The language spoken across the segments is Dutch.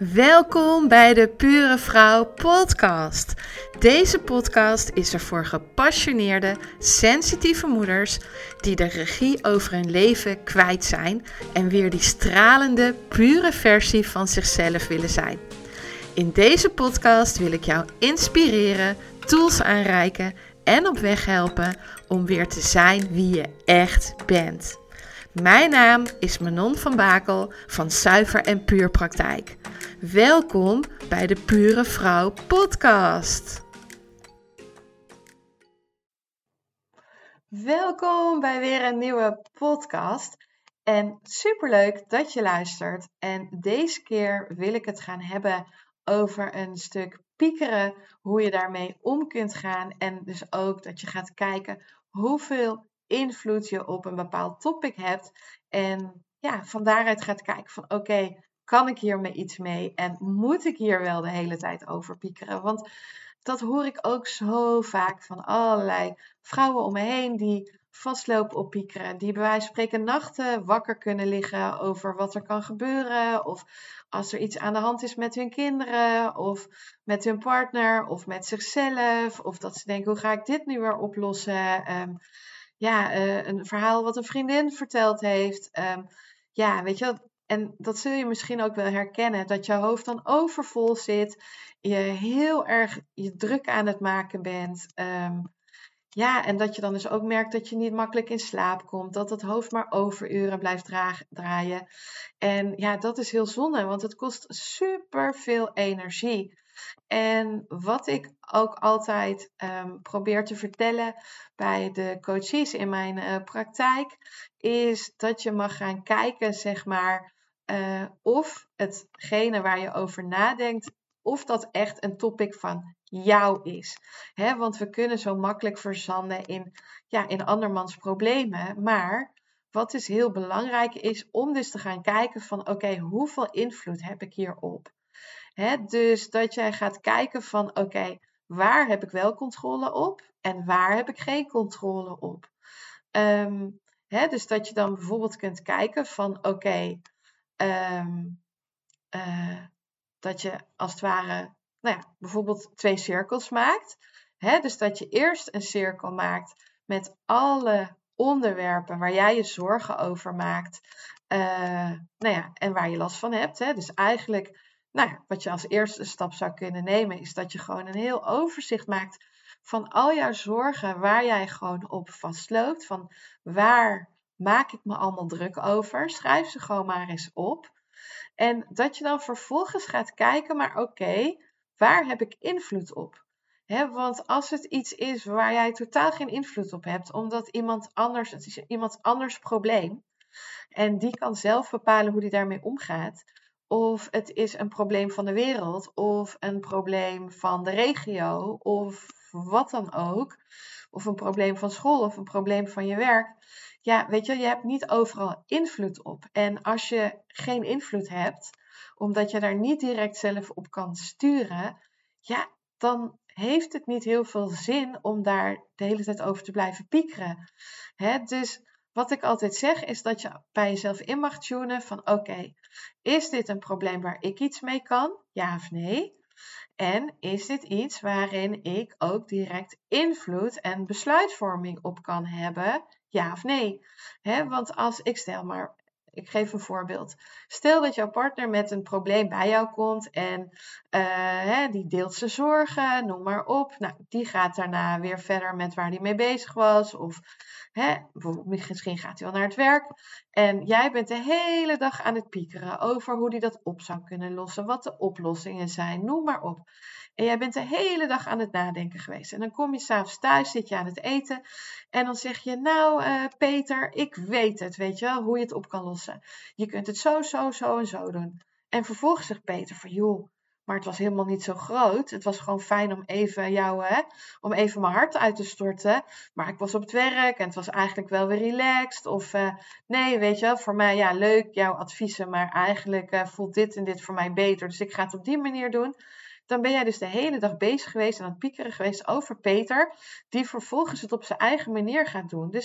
Welkom bij de Pure Vrouw podcast. Deze podcast is er voor gepassioneerde, sensitieve moeders die de regie over hun leven kwijt zijn en weer die stralende, pure versie van zichzelf willen zijn. In deze podcast wil ik jou inspireren, tools aanreiken en op weg helpen om weer te zijn wie je echt bent. Mijn naam is Manon van Bakel van Zuiver en Puur Praktijk. Welkom bij de Pure Vrouw podcast. Welkom bij weer een nieuwe podcast. En superleuk dat je luistert. En deze keer wil ik het gaan hebben over een stuk piekeren. Hoe je daarmee om kunt gaan. En dus ook dat je gaat kijken hoeveel invloed je op een bepaald topic hebt. En ja, van daaruit gaat kijken van oké, kan ik hiermee iets mee? En moet ik hier wel de hele tijd over piekeren? Want dat hoor ik ook zo vaak van allerlei vrouwen om me heen die vastlopen op piekeren. Die bij wijze van spreken nachten wakker kunnen liggen over wat er kan gebeuren. Of als er iets aan de hand is met hun kinderen. Of met hun partner. Of met zichzelf. Of dat ze denken, hoe ga ik dit nu weer oplossen? Een verhaal wat een vriendin verteld heeft. Weet je wel. En dat zul je misschien ook wel herkennen. Dat je hoofd dan overvol zit. Je heel erg je druk aan het maken bent. En dat je dan dus ook merkt dat je niet makkelijk in slaap komt. Dat het hoofd maar overuren blijft draaien. En ja, dat is heel zonde. Want het kost super veel energie. En wat ik ook altijd probeer te vertellen bij de coaches in mijn praktijk, is dat je mag gaan kijken, zeg maar, of hetgene waar je over nadenkt, of dat echt een topic van jou is. Want we kunnen zo makkelijk verzanden in andermans problemen. Maar wat dus heel belangrijk is, om dus te gaan kijken van oké, hoeveel invloed heb ik hierop? Dus dat jij gaat kijken van oké, waar heb ik wel controle op en waar heb ik geen controle op? Dus dat je dan bijvoorbeeld kunt kijken van oké, dat je als het ware, bijvoorbeeld 2 cirkels maakt. Dus dat je eerst een cirkel maakt met alle onderwerpen waar jij je zorgen over maakt. En waar je last van hebt. Dus eigenlijk, wat je als eerste stap zou kunnen nemen, is dat je gewoon een heel overzicht maakt van al jouw zorgen waar jij gewoon op vastloopt. Van waar maak ik me allemaal druk over? Schrijf ze gewoon maar eens op. En dat je dan vervolgens gaat kijken, maar oké, waar heb ik invloed op? Want als het iets is waar jij totaal geen invloed op hebt, omdat het is iemand anders probleem, en die kan zelf bepalen hoe die daarmee omgaat, of het is een probleem van de wereld, of een probleem van de regio, of wat dan ook, of een probleem van school, of een probleem van je werk. Ja, weet je hebt niet overal invloed op. En als je geen invloed hebt, omdat je daar niet direct zelf op kan sturen, ja, dan heeft het niet heel veel zin om daar de hele tijd over te blijven piekeren. Dus wat ik altijd zeg is dat je bij jezelf in mag tunen van oké, is dit een probleem waar ik iets mee kan? Ja of nee? En is dit iets waarin ik ook direct invloed en besluitvorming op kan hebben? Ja of nee? Want ik geef een voorbeeld. Stel dat jouw partner met een probleem bij jou komt en die deelt zijn zorgen, noem maar op. Nou, die gaat daarna weer verder met waar hij mee bezig was. Of misschien gaat hij wel naar het werk. En jij bent de hele dag aan het piekeren over hoe hij dat op zou kunnen lossen. Wat de oplossingen zijn, noem maar op. En jij bent de hele dag aan het nadenken geweest. En dan kom je 's avonds thuis, zit je aan het eten. En dan zeg je, Peter, ik weet het, weet je wel, hoe je het op kan lossen. Je kunt het zo en zo doen. En vervolgens zegt Peter van, joh, maar het was helemaal niet zo groot. Het was gewoon fijn om om even mijn hart uit te storten. Maar ik was op het werk en het was eigenlijk wel weer relaxed. Of nee, weet je wel, voor mij, ja, leuk, jouw adviezen. Maar eigenlijk voelt dit en dit voor mij beter. Dus ik ga het op die manier doen. Dan ben jij dus de hele dag bezig geweest en aan het piekeren geweest over Peter, die vervolgens het op zijn eigen manier gaat doen. Dus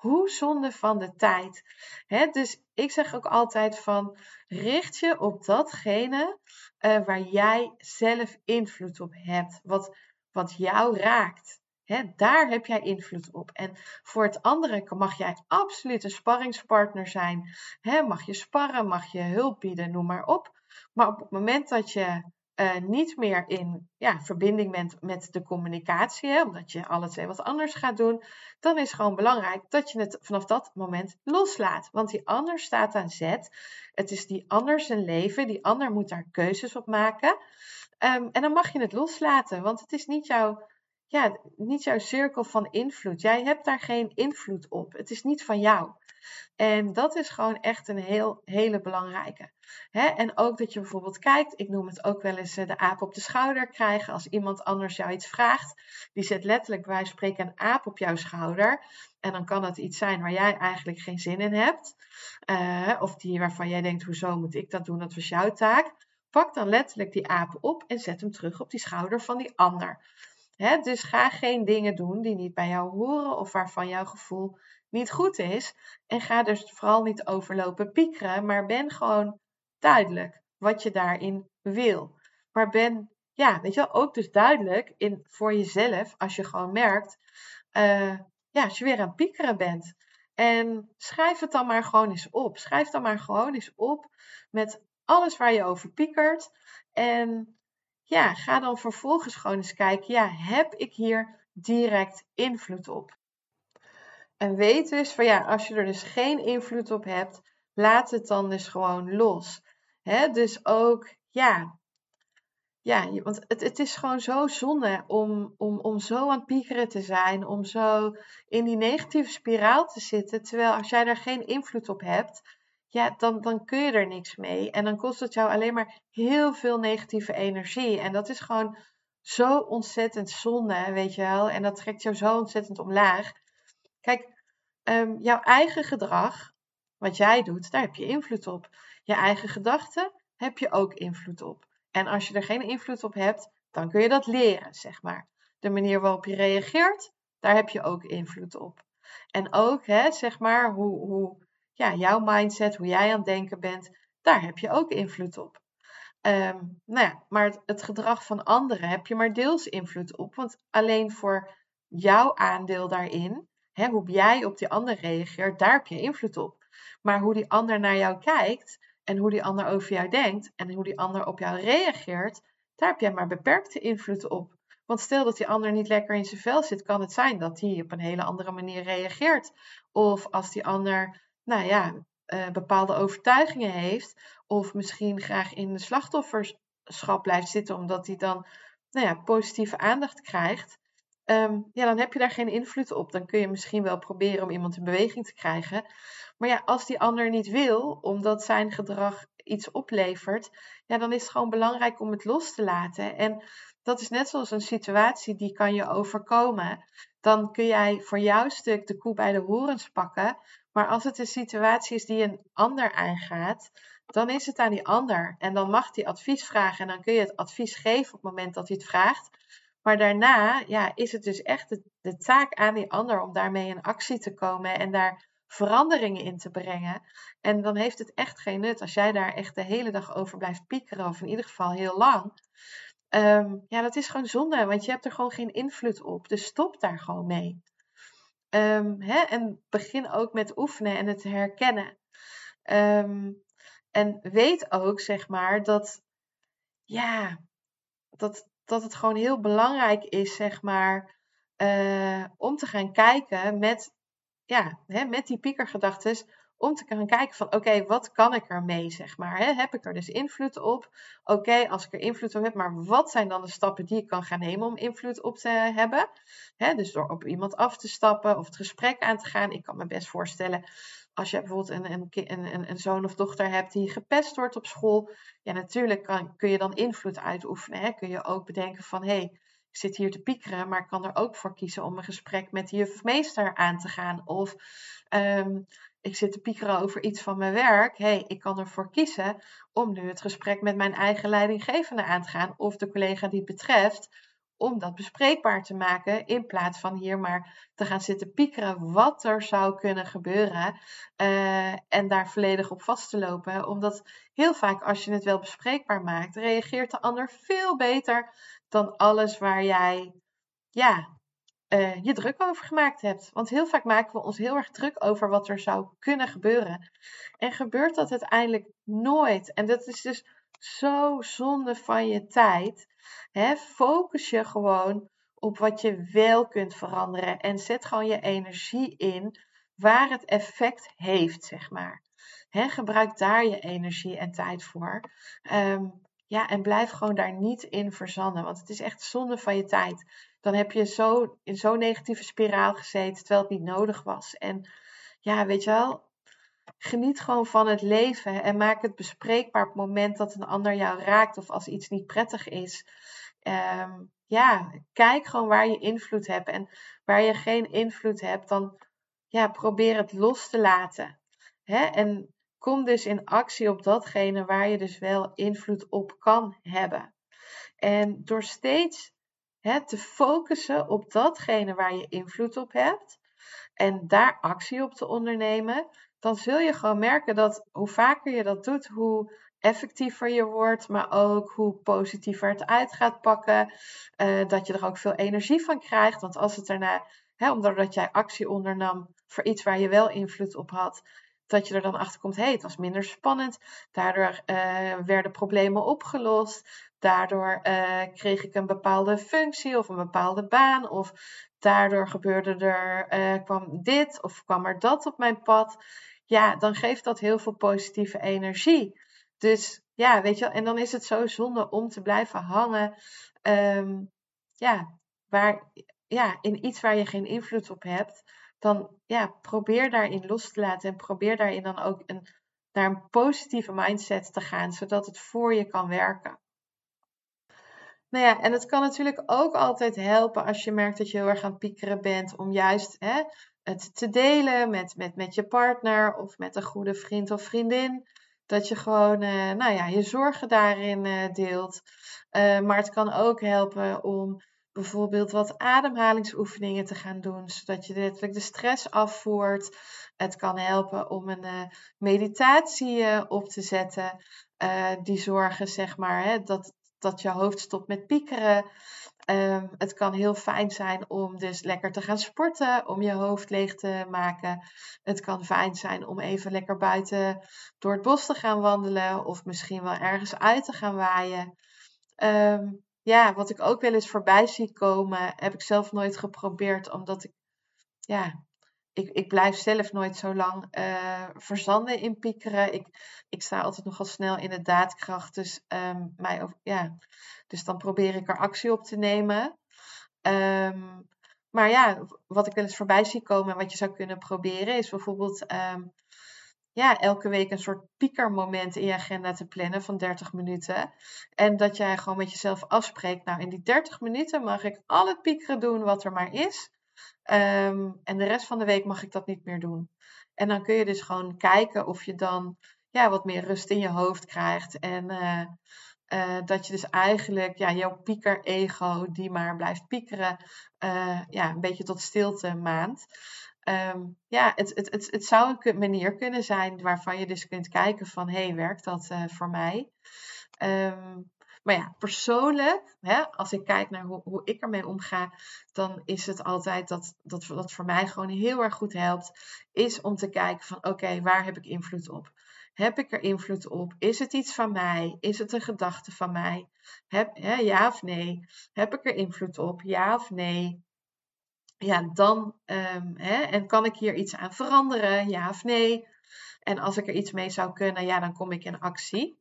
Hoe zonde van de tijd. Dus ik zeg ook altijd van, richt je op datgene waar jij zelf invloed op hebt. Wat jou raakt. Daar heb jij invloed op. En voor het andere mag jij absoluut een sparringspartner zijn. Mag je sparren, mag je hulp bieden, noem maar op. Maar op het moment dat je niet meer in verbinding bent met de communicatie, omdat je alle twee wat anders gaat doen, dan is het gewoon belangrijk dat je het vanaf dat moment loslaat. Want die ander staat aan zet. Het is die ander zijn leven. Die ander moet daar keuzes op maken. En dan mag je het loslaten, want het is niet jouw cirkel van invloed. Jij hebt daar geen invloed op. Het is niet van jou. En dat is gewoon echt een hele belangrijke. En ook dat je bijvoorbeeld kijkt, ik noem het ook wel eens de aap op de schouder krijgen. Als iemand anders jou iets vraagt, die zet letterlijk bij wijze van spreken een aap op jouw schouder. En dan kan het iets zijn waar jij eigenlijk geen zin in hebt. Of die waarvan jij denkt, hoezo moet ik dat doen, dat was jouw taak. Pak dan letterlijk die aap op en zet hem terug op die schouder van die ander. Dus ga geen dingen doen die niet bij jou horen of waarvan jouw gevoel niet goed is. En ga dus vooral niet overlopen piekeren, maar ben gewoon duidelijk wat je daarin wil. Maar ben, weet je wel, ook dus duidelijk voor jezelf als je gewoon merkt, als je weer aan het piekeren bent. En schrijf het dan maar gewoon eens op. Schrijf dan maar gewoon eens op met alles waar je over piekert. En ga dan vervolgens gewoon eens kijken, heb ik hier direct invloed op? En weet dus van als je er dus geen invloed op hebt, laat het dan dus gewoon los. Dus ook, want het is gewoon zo zonde om zo aan het piekeren te zijn, om zo in die negatieve spiraal te zitten, terwijl als jij daar geen invloed op hebt, dan kun je er niks mee. En dan kost het jou alleen maar heel veel negatieve energie. En dat is gewoon zo ontzettend zonde, weet je wel. En dat trekt jou zo ontzettend omlaag. Kijk, jouw eigen gedrag, wat jij doet, daar heb je invloed op. Je eigen gedachten heb je ook invloed op. En als je er geen invloed op hebt, dan kun je dat leren, zeg maar. De manier waarop je reageert, daar heb je ook invloed op. En ook, zeg maar, hoe jouw mindset, hoe jij aan het denken bent, daar heb je ook invloed op. Maar het gedrag van anderen heb je maar deels invloed op. Want alleen voor jouw aandeel daarin, hoe jij op die ander reageert, daar heb je invloed op. Maar hoe die ander naar jou kijkt en hoe die ander over jou denkt en hoe die ander op jou reageert, daar heb jij maar beperkte invloed op. Want stel dat die ander niet lekker in zijn vel zit, kan het zijn dat hij op een hele andere manier reageert. Of als die ander, bepaalde overtuigingen heeft, of misschien graag in de slachtofferschap blijft zitten, omdat hij dan, positieve aandacht krijgt. Dan heb je daar geen invloed op. Dan kun je misschien wel proberen om iemand in beweging te krijgen. Maar als die ander niet wil, omdat zijn gedrag iets oplevert, dan is het gewoon belangrijk om het los te laten. En dat is net zoals een situatie die kan je overkomen. Dan kun jij voor jouw stuk de koe bij de horens pakken. Maar als het een situatie is die een ander aangaat, dan is het aan die ander. En dan mag die advies vragen en dan kun je het advies geven op het moment dat hij het vraagt. Maar daarna is het dus echt de taak aan die ander om daarmee in actie te komen en daar veranderingen in te brengen. En dan heeft het echt geen nut als jij daar echt de hele dag over blijft piekeren, of in ieder geval heel lang. Dat is gewoon zonde, want je hebt er gewoon geen invloed op. Dus stop daar gewoon mee. En begin ook met oefenen en het herkennen. En weet ook, zeg maar, dat het gewoon heel belangrijk is, zeg maar, om te gaan kijken met die piekergedachtes, om te gaan kijken van, oké, wat kan ik ermee, zeg maar. Heb ik er dus invloed op? Oké, als ik er invloed op heb, maar wat zijn dan de stappen die ik kan gaan nemen om invloed op te hebben? Dus door op iemand af te stappen of het gesprek aan te gaan. Ik kan me best voorstellen, als je bijvoorbeeld een zoon of dochter hebt die gepest wordt op school, natuurlijk kun je dan invloed uitoefenen. Kun je ook bedenken van, ik zit hier te piekeren, maar ik kan er ook voor kiezen om een gesprek met de juf of meester aan te gaan. Of ik zit te piekeren over iets van mijn werk. Ik kan ervoor kiezen om nu het gesprek met mijn eigen leidinggevende aan te gaan. Of de collega die het betreft. om dat bespreekbaar te maken. In plaats van hier maar te gaan zitten piekeren wat er zou kunnen gebeuren. En daar volledig op vast te lopen. Omdat heel vaak als je het wel bespreekbaar maakt, reageert de ander veel beter dan alles waar jij je druk over gemaakt hebt. Want heel vaak maken we ons heel erg druk over wat er zou kunnen gebeuren. En gebeurt dat uiteindelijk nooit. En dat is dus zo zonde van je tijd. Focus je gewoon op wat je wel kunt veranderen. En zet gewoon je energie in waar het effect heeft, zeg maar. Gebruik daar je energie en tijd voor. En blijf gewoon daar niet in verzanden. Want het is echt zonde van je tijd. Dan heb je in zo'n negatieve spiraal gezeten, terwijl het niet nodig was. En ja, weet je wel, geniet gewoon van het leven en maak het bespreekbaar op het moment dat een ander jou raakt of als iets niet prettig is. Kijk gewoon waar je invloed hebt. En waar je geen invloed hebt, dan probeer het los te laten. En kom dus in actie op datgene waar je dus wel invloed op kan hebben. En door steeds te focussen op datgene waar je invloed op hebt en daar actie op te ondernemen, dan zul je gewoon merken dat hoe vaker je dat doet, hoe effectiever je wordt, maar ook hoe positiever het uit gaat pakken. Dat je er ook veel energie van krijgt, want als het daarna, omdat jij actie ondernam voor iets waar je wel invloed op had, dat je er dan achter komt, het was minder spannend. Daardoor werden problemen opgelost. Daardoor kreeg ik een bepaalde functie of een bepaalde baan. Of daardoor kwam dit of kwam er dat op mijn pad. Ja, dan geeft dat heel veel positieve energie. Dus ja, weet je wel, en dan is het zo zonde om te blijven hangen. In iets waar je geen invloed op hebt. Dan probeer daarin los te laten. En probeer daarin dan ook naar een positieve mindset te gaan. Zodat het voor je kan werken. Nou ja, en het kan natuurlijk ook altijd helpen als je merkt dat je heel erg aan het piekeren bent. Om juist het te delen met je partner of met een goede vriend of vriendin. Dat je gewoon je zorgen daarin deelt. Maar het kan ook helpen om bijvoorbeeld wat ademhalingsoefeningen te gaan doen. Zodat je letterlijk de stress afvoert. Het kan helpen om een meditatie op te zetten. Die zorgen, zeg maar, dat je hoofd stopt met piekeren. Het kan heel fijn zijn om dus lekker te gaan sporten, om je hoofd leeg te maken. Het kan fijn zijn om even lekker buiten door het bos te gaan wandelen of misschien wel ergens uit te gaan waaien. Wat ik ook wel eens voorbij zie komen, heb ik zelf nooit geprobeerd, omdat ik blijf zelf nooit zo lang verzanden in piekeren. Ik sta altijd nogal snel in de daadkracht. Dus dan probeer ik er actie op te nemen. Wat ik wel eens voorbij zie komen en wat je zou kunnen proberen is bijvoorbeeld elke week een soort piekermoment in je agenda te plannen van 30 minuten. En dat jij gewoon met jezelf afspreekt, nou in die 30 minuten mag ik al het piekeren doen wat er maar is. En de rest van de week mag ik dat niet meer doen. En dan kun je dus gewoon kijken of je dan wat meer rust in je hoofd krijgt. En dat je dus eigenlijk jouw pieker-ego, die maar blijft piekeren, een beetje tot stilte maand. Het zou een manier kunnen zijn waarvan je dus kunt kijken van, werkt dat voor mij? Maar ja, persoonlijk, als ik kijk naar hoe ik ermee omga, dan is het altijd dat voor mij gewoon heel erg goed helpt, is om te kijken van oké, waar heb ik invloed op? Heb ik er invloed op? Is het iets van mij? Is het een gedachte van mij? Ja of nee? Heb ik er invloed op? Ja of nee? Ja, dan, en kan ik hier iets aan veranderen? Ja of nee? En als ik er iets mee zou kunnen, dan kom ik in actie.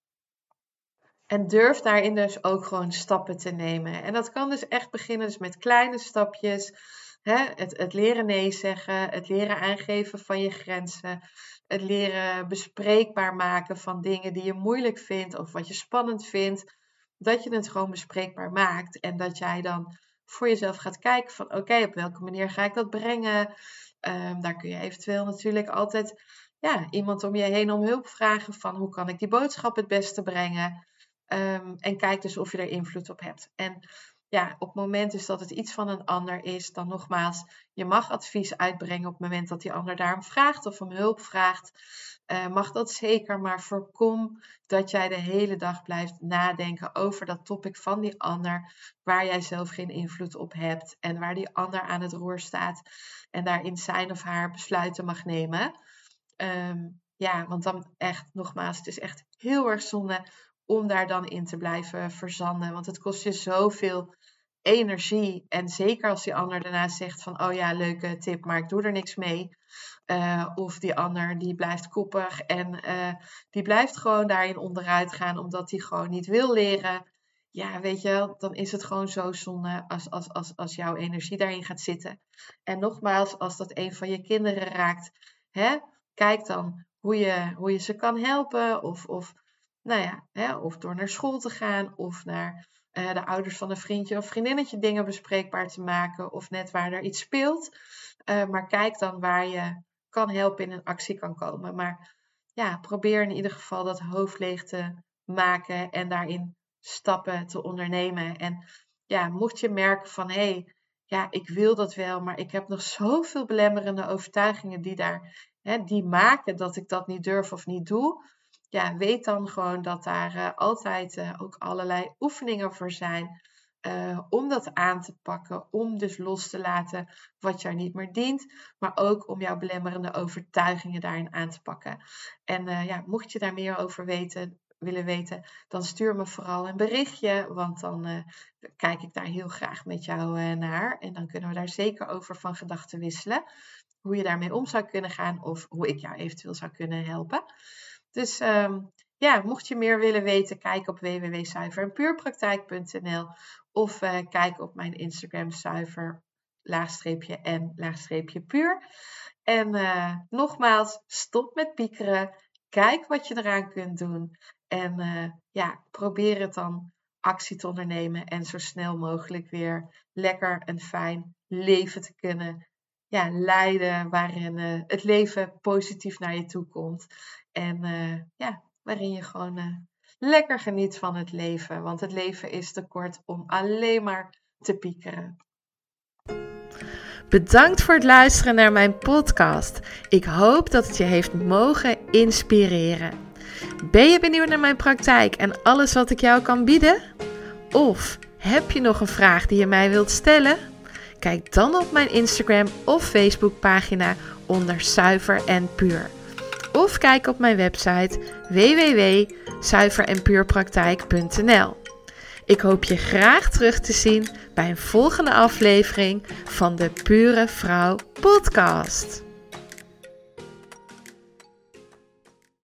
En durf daarin dus ook gewoon stappen te nemen. En dat kan dus echt beginnen dus met kleine stapjes. Het leren nee zeggen. Het leren aangeven van je grenzen. Het leren bespreekbaar maken van dingen die je moeilijk vindt. Of wat je spannend vindt. Dat je het gewoon bespreekbaar maakt. En dat jij dan voor jezelf gaat kijken van oké, op welke manier ga ik dat brengen. Daar kun je eventueel natuurlijk altijd iemand om je heen om hulp vragen. Van hoe kan ik die boodschap het beste brengen. En kijk dus of je er invloed op hebt. En op het moment dus dat het iets van een ander is, dan nogmaals, je mag advies uitbrengen op het moment dat die ander daarom vraagt of om hulp vraagt. Mag dat zeker, maar voorkom dat jij de hele dag blijft nadenken over dat topic van die ander, waar jij zelf geen invloed op hebt en waar die ander aan het roer staat en daarin zijn of haar besluiten mag nemen. Want dan echt, nogmaals, het is echt heel erg zonde om daar dan in te blijven verzanden. Want het kost je zoveel energie. En zeker als die ander daarna zegt van, oh ja, leuke tip, maar ik doe er niks mee. Of die ander die blijft koppig en die blijft gewoon daarin onderuit gaan, omdat hij gewoon niet wil leren. Ja, weet je wel, dan is het gewoon zo zonde als jouw energie daarin gaat zitten. En nogmaals, als dat een van je kinderen raakt, kijk dan hoe je ze kan helpen. Of door naar school te gaan. Of naar de ouders van een vriendje of vriendinnetje dingen bespreekbaar te maken. Of net waar er iets speelt. Maar kijk dan waar je kan helpen en in actie kan komen. Maar probeer in ieder geval dat hoofd leeg te maken. En daarin stappen te ondernemen. En mocht je merken van ik wil dat wel, maar ik heb nog zoveel belemmerende overtuigingen die maken dat ik dat niet durf of niet doe. Weet dan gewoon dat daar altijd ook allerlei oefeningen voor zijn. Om dat aan te pakken, om dus los te laten wat jou niet meer dient. Maar ook om jouw belemmerende overtuigingen daarin aan te pakken. En mocht je daar meer over willen weten, dan stuur me vooral een berichtje, want dan kijk ik daar heel graag met jou naar. En dan kunnen we daar zeker over van gedachten wisselen. Hoe je daarmee om zou kunnen gaan of hoe ik jou eventueel zou kunnen helpen. Dus mocht je meer willen weten, kijk op www.zuiverenpuurpraktijk.nl of kijk op mijn Instagram zuiver_en_puur. En nogmaals, stop met piekeren. Kijk wat je eraan kunt doen. En probeer het dan actie te ondernemen en zo snel mogelijk weer lekker een fijn leven te kunnen leiden, waarin het leven positief naar je toe komt. En waarin je gewoon lekker geniet van het leven. Want het leven is te kort om alleen maar te piekeren. Bedankt voor het luisteren naar mijn podcast. Ik hoop dat het je heeft mogen inspireren. Ben je benieuwd naar mijn praktijk en alles wat ik jou kan bieden? Of heb je nog een vraag die je mij wilt stellen? Kijk dan op mijn Instagram of Facebook pagina onder Zuiver en Puur. Of kijk op mijn website www.zuiverenpuurpraktijk.nl. Ik hoop je graag terug te zien bij een volgende aflevering van de Pure Vrouw podcast.